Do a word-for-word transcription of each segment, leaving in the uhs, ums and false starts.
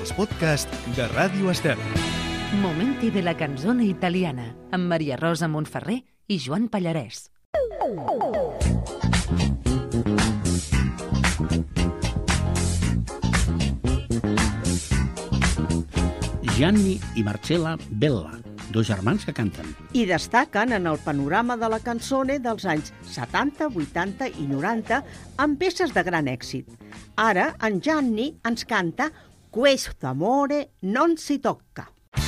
els podcasts de Ràdio Estel. Momenti de la canzone italiana amb Maria Rosa Montferrer i Joan Pallarès. Gianni i Marcella Bella, dos germans que canten. I destaquen en el panorama de la canzone dels anys setanta, vuitanta i noranta amb peces de gran èxit. Ara, en Gianni ens canta Questo amore non si tocca.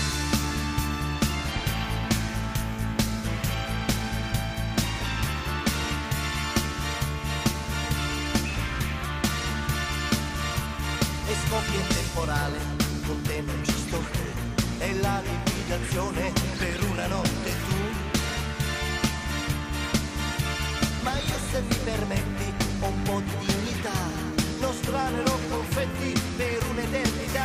E scoppia il temporale, con te non ci sto più, è la liquidazione per una notte tu. Ma io, se mi permetti, ho un po' di dignità, non stranerò confetti per un'eternità.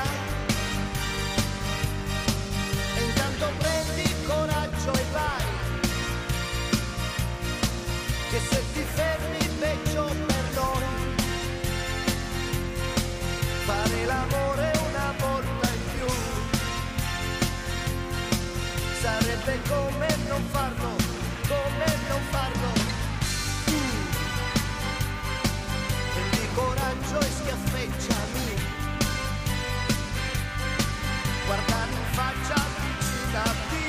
E intanto prendi coraggio e vai, che se ti fermi peggio per noi. Fare l'amore una volta in più sarebbe come non farlo, come non farlo. Tu prendi coraggio e schiaffeggiami, guardami in faccia, avvicinati,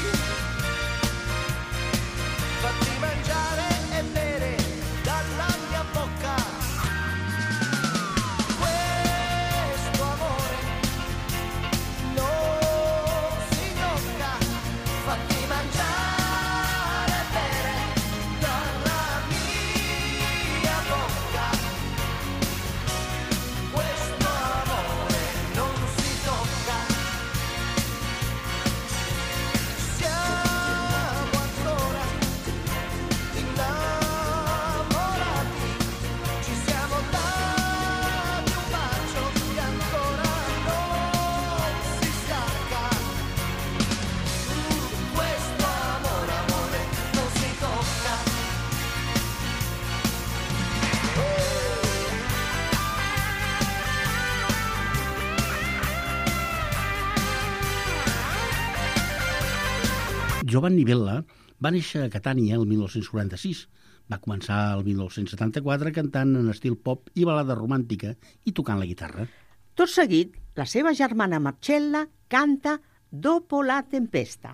fatti mangiare e bere dalla mia bocca. Giovanni Bella va néixer a Catània el mil nou-cents quaranta-sis. Va començar el mil nou-cents setanta-quatre cantant en estil pop i balada romàntica i tocant la guitarra. Tot seguit, la seva germana Marcella canta Dopo la tempesta.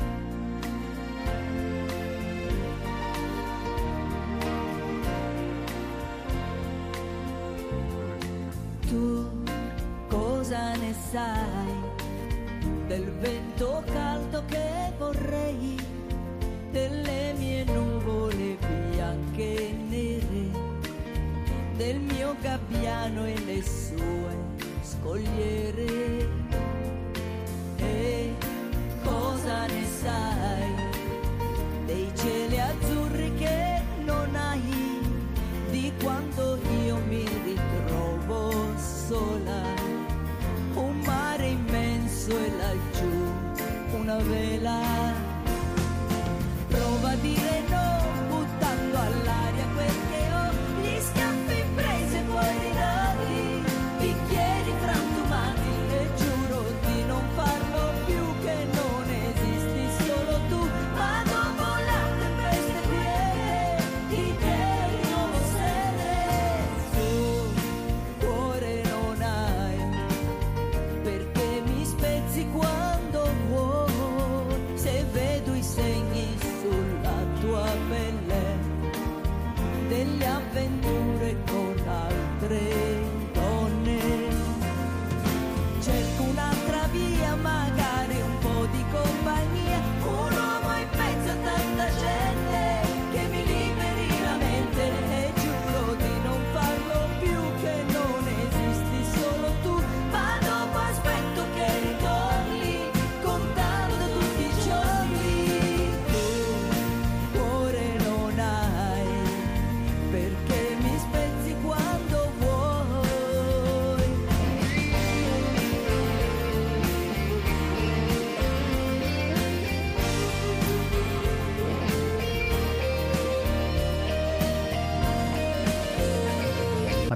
Tu cosa ne sai del vento caldo che vorrei, delle mie nuvole bianche e nere, del mio gabbiano e le sue scogliere? E cosa ne sai dei cieli azzurri che non hai, di quando io mi ritrovo sola, un mare immenso e laggiù una vela? Prova a dire no buttando all'aria quel che ho, gli schiaffi presi e poi ridati, bicchieri frantumati, e giuro di non farlo più, che non esisti solo tu. Ma dopo la tempesta piena di te nuovo sere, tu cuore non hai, perché mi spezzi quando vuoi, se vedi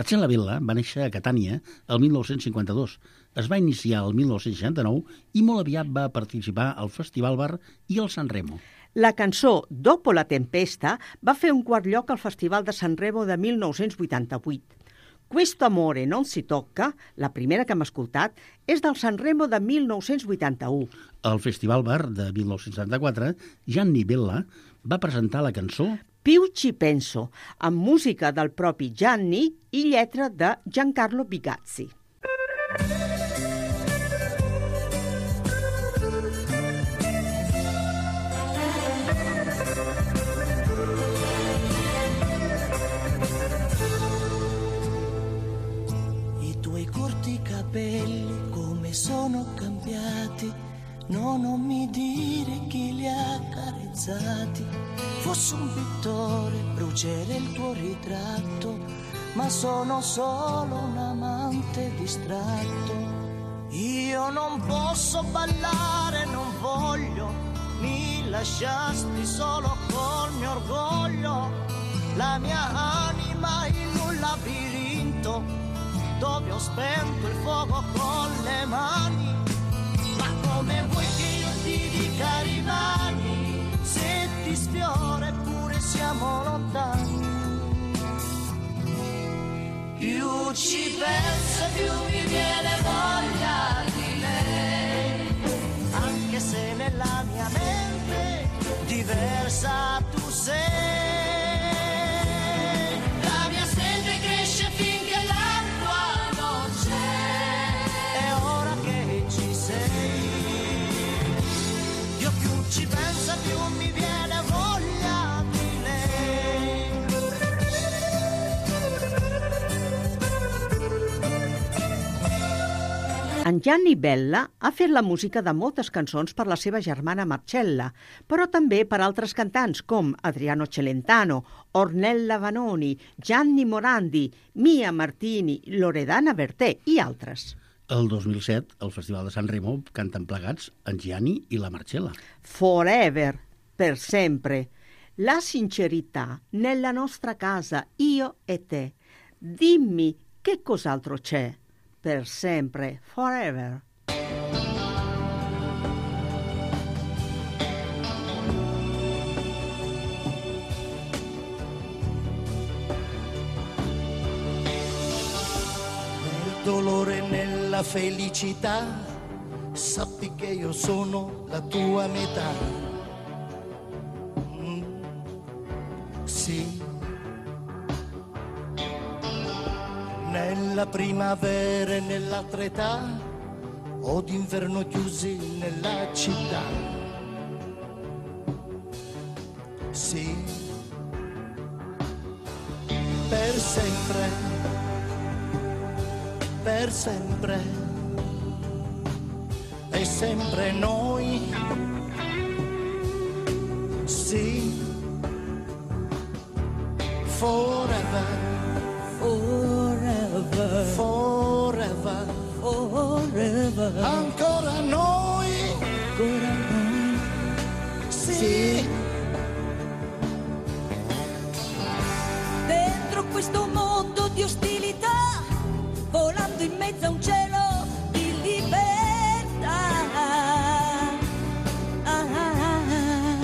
Marcella Bella va néixer a Catània el mil nou-cents cinquanta-dos. Es va iniciar el mil nou-cents seixanta-nou i molt aviat va participar al Festival Bar i al Sanremo. La cançó Dopo la tempesta va fer un quart lloc al Festival de Sanremo de mil nou-cents vuitanta-vuit. Questo amore non si tocca, la primera que hem escoltat, és del Sanremo de mil nou-cents vuitanta-u. Al Festival Bar de mil nou-cents setanta-quatre, Gianni Bella va presentar la cançó Più ci penso, amb música del propi Gianni i lletra de Giancarlo Bigazzi. I tuoi corti capelli come sono cambiati. No, non mi dire chi li ha accarezzati. Fossi un pittore, brucerei il tuo ritratto, ma sono solo un amante distratto. Io non posso ballare, non voglio, mi lasciasti solo col mio orgoglio. La mia anima in un labirinto, dove ho spento il fuoco con le mani. Ma come vuoi che io ti dica rimani, se ti sfiora eppure siamo lontani. Più ci penso più mi viene voglia di lei, anche se nella mia mente diversa tu sei. La mia sete cresce finché l'acqua non c'è, è ora che ci sei. Io più ci penso più mi viene voglia di lei. En Gianni Bella ha fet la música de moltes cançons per la seva germana Marcella, però també per altres cantants com Adriano Celentano, Ornella Vanoni, Gianni Morandi, Mia Martini, Loredana Bertè i altres. El dos mil set, al Festival de Sanremo, canten plegats en Gianni i la Marcella. Forever, per sempre. La sincerità nella nostra casa, io e te. Dimmi che cos'altro c'è. Per sempre, forever. Nel dolore e nella felicità, sappi che io sono la tua metà. Mm, sì. Nella primavera e nell'altra età, o d'inverno chiusi nella città. Sì, per sempre, per sempre, e sempre noi. Sì, forever. Forever, forever, forever. Ancora noi, ancora noi, sì. Dentro questo mondo di ostilità, volando in mezzo a un cielo di libertà. Ah, ah, ah.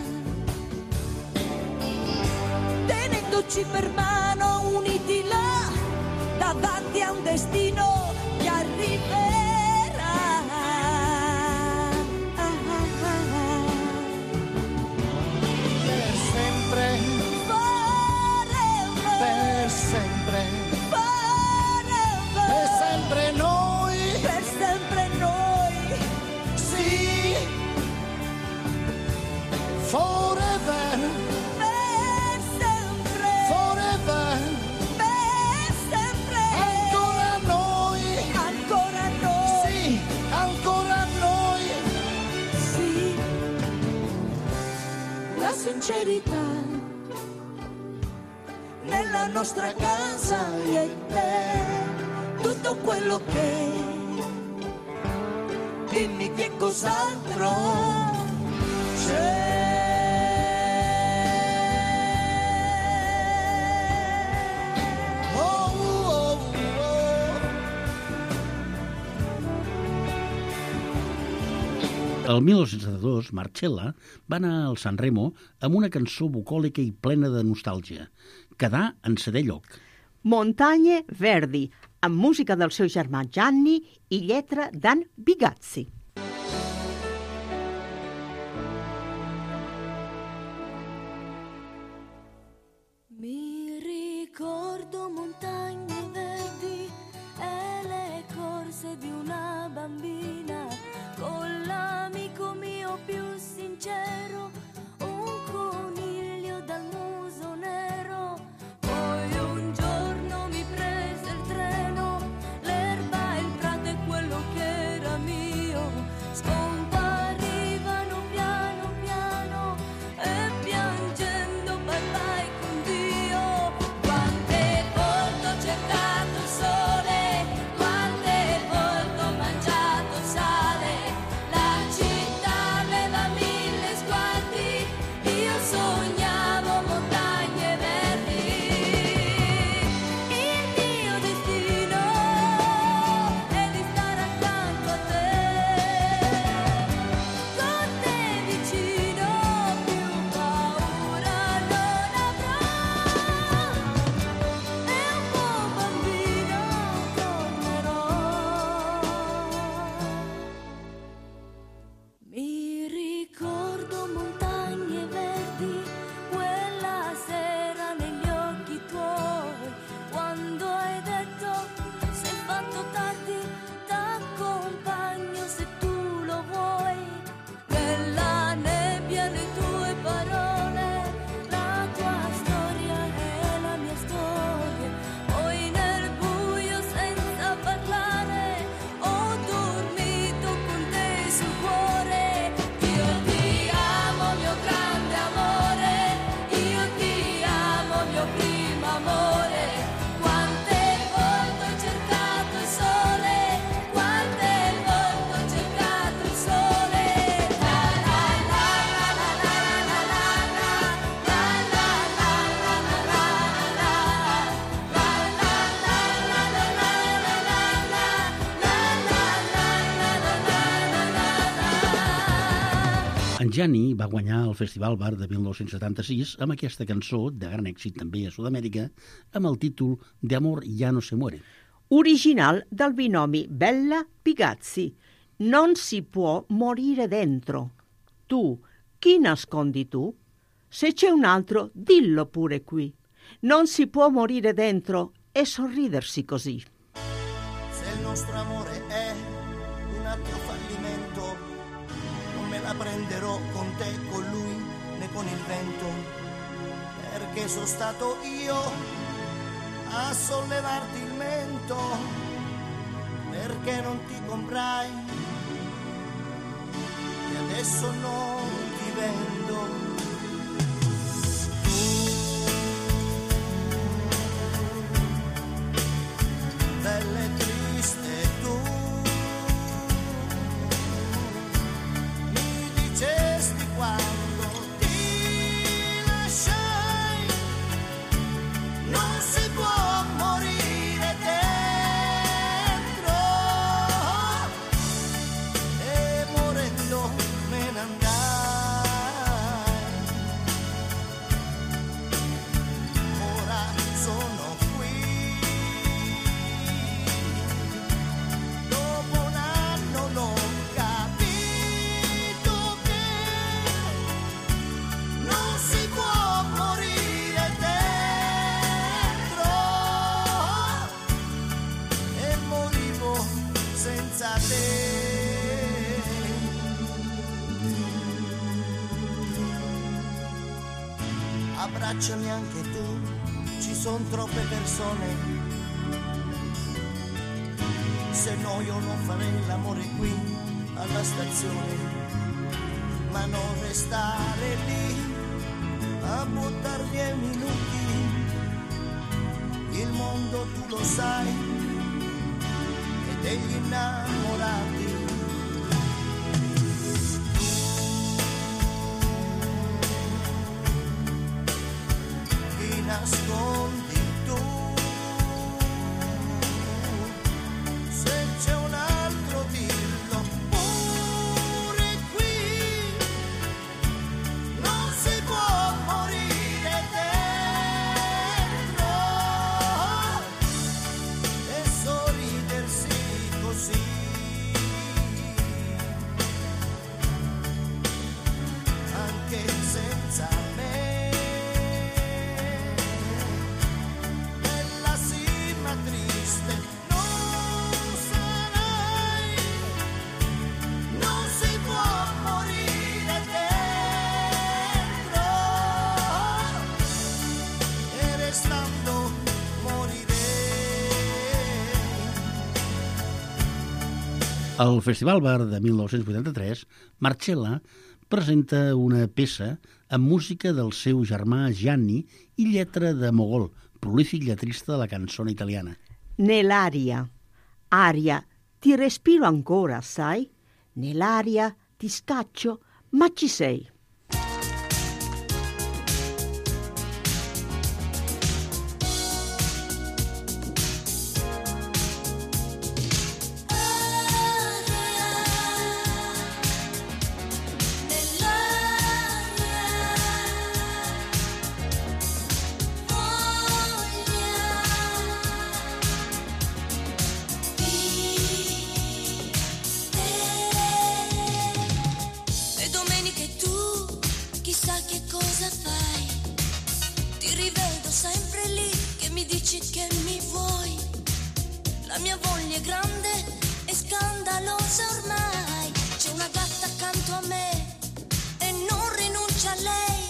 Tenendoci per mano uniti là, davanti a un destino che arriverà. Ah, ah, ah. Per sempre, Forever, per sempre, forever, per sempre noi, per sempre noi. sì. Forever, Per sempre, forever. per sempre. Ancora noi, Ancora noi, sì, ancora noi. sì. La sincerità nella nostra casa io e te. Tutto quello che, dimmi che cos'altro c'è. Oh, oh, El mil nou-cents setanta-dos, Marcella va anar al San Remo amb una cançó bucòlica i plena de nostàlgia, Quedar en sedè lloc. Montagne Verdi, amb música del seu germà Gianni i lletra d'en Bigazzi. Mi ricordo montagne verdi e le corse di una bambina con l'amico mio più sincero, un coniglio dal muso nero. Poi un giorno mi prese il treno, l'erba, il prato e quello che era mio scomparivano piano piano e piangendo bye bye con Dio. Quante volte ho cercato il sole, quante volte ho mangiato sale, la città aveva mille sguardi, io sognavo montagne verdi. Il mio destino è di stare accanto a te, con te vicino più paura non avrò, e un po' bambino tornerò. Mi ricordo montagne verdi, quella sera negli occhi tuoi, quando hai detto sei fatto tardi, t'accompagno se tu lo vuoi. Nella nebbia le tue parole, la tua storia è la mia storia. Poi nel buio senza parlare ho dormito con te sul cuore. Io ti amo mio grande amore, io ti amo mio primo amore. Quante volte ho cercato il sole, quante volte ho cercato il sole. La la la la la la la la la la la la la la la En Gianni va guanyar el Festival Bar de mil nou-cents setanta-sis amb aquesta cançó, de gran èxit també a Sud-amèrica, amb el títol De amor ya no se muere. Original del binomi Bella Bigazzi. Non si può morire dentro. Tu, chi nascondi tu? Se c'è un altro, dillo pure qui. Non si può morire dentro e sorridersi così. Se il nostro amore è un altro fallimento, non me la prenderò con te, con lui, né con il vento, perché sono stato io a sollevarti il mento, perché non ti comprai e adesso non ti vendo. Bella e triste tu, mi dicesti quando ti lasciai, non si può morire dentro, e morendo me ne andai. Ora sono qui, dopo un anno l'ho capito che non si può morire dentro, e morivo senza te. Abbracciami anche tu, ci sono troppe persone, se no io non farei l'amore qui alla stazione, ma non restare lì a buttar via i minuti, il mondo tu lo sai, e degli innamorati. Chi nascondi tu, se c'è un altro dillo pure qui. Al Festival Bar de mil nou-cents vuitanta-tres, Marcella presenta una peça amb música del seu germà Gianni i lletra de Mogol, prolífic lletrista de la canzone italiana. Nell'aria. Aria, ti respiro ancora, sai? Nell'aria ti scaccio, ma ci sei. Che mi vuoi, la mia voglia è grande e scandalosa ormai. C'è una gatta accanto a me e non rinuncia a lei.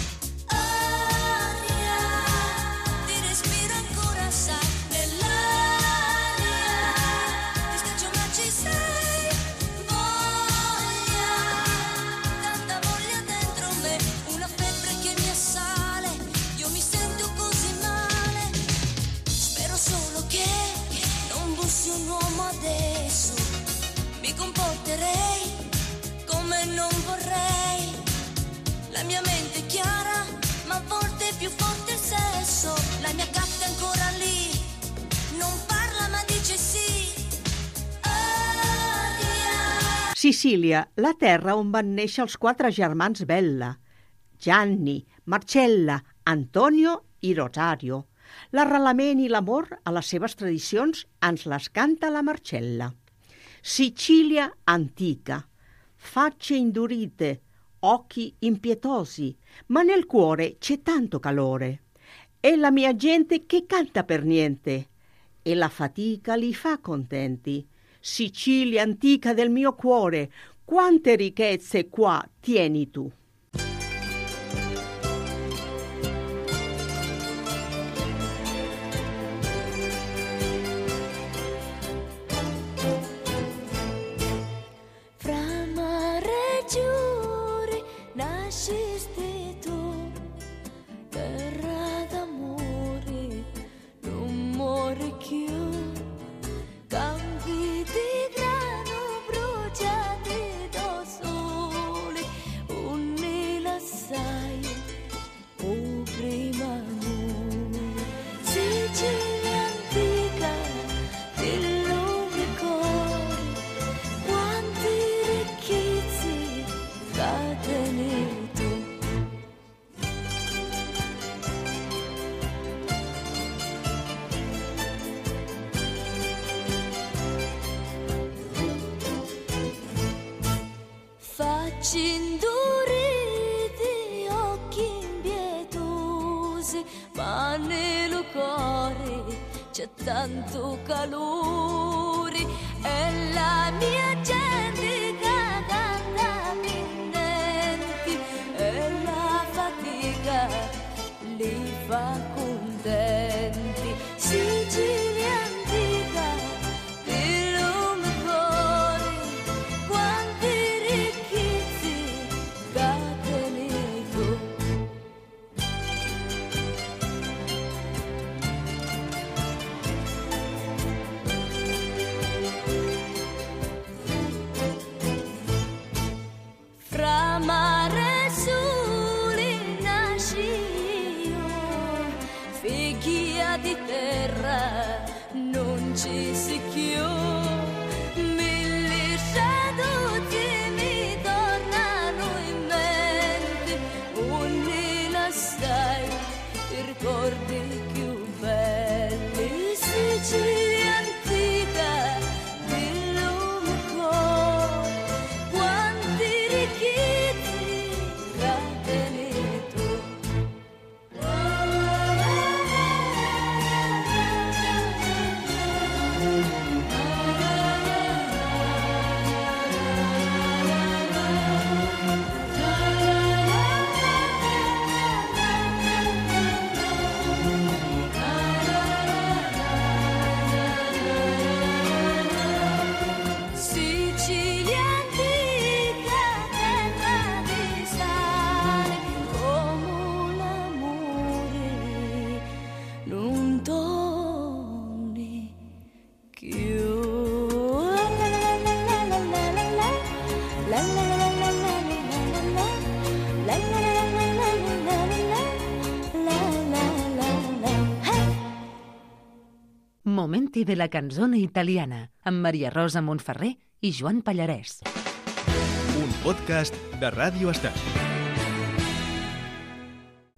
Aria, ti respiro ancora, sai, nell'aria ti scaccio ma ci sei. Voglia, tanta voglia dentro me, una febbre che mi assale, io mi sento così male. Solo che non bussi un uomo adesso, mi comporterei come non vorrei. La mia mente è chiara, ma a volte è più forte il sesso. La mia gatta è ancora lì, non parla ma dice sì. Aria. Sicília, la terra on van néixer els quatre germans Bella, Gianni, Marcella, Antonio i Rosario. L'arrelament i l'amor a les seves tradicions ens les canta la Marcella. Sicilia antica, facce indurite, occhi impietosi, ma nel cuore c'è tanto calore. È la mia gente che canta per niente e la fatica li fa contenti. Sicilia antica del mio cuore, quante ricchezze qua tieni tu. Nascesti tu, terra d'amore, non muore più. Campi di grano bruciati da sole, unni la sai, o prima amore. Sicilia antica, dell'uomo cuore, quanti ricchezze catene. Induriti, occhi impietosi, ma nel cuore c'è tanto calore. E la mia gente che canta pendenti, e la fatica li fa contenti. Sicilia antica, dell'uomo cuore, quanti mare sole nasci io, figlia di terra non ci si chiù. Mille shadows mi tornano in mente, ogni la sai, ricordi più belli. Sicilia antica, dell'uomo cuore, quanti ricchezze catene tu. Momenti de la canzone italiana, amb Maria Rosa Montferrer i Joan Pallarès. Un podcast de Ràdio Estel.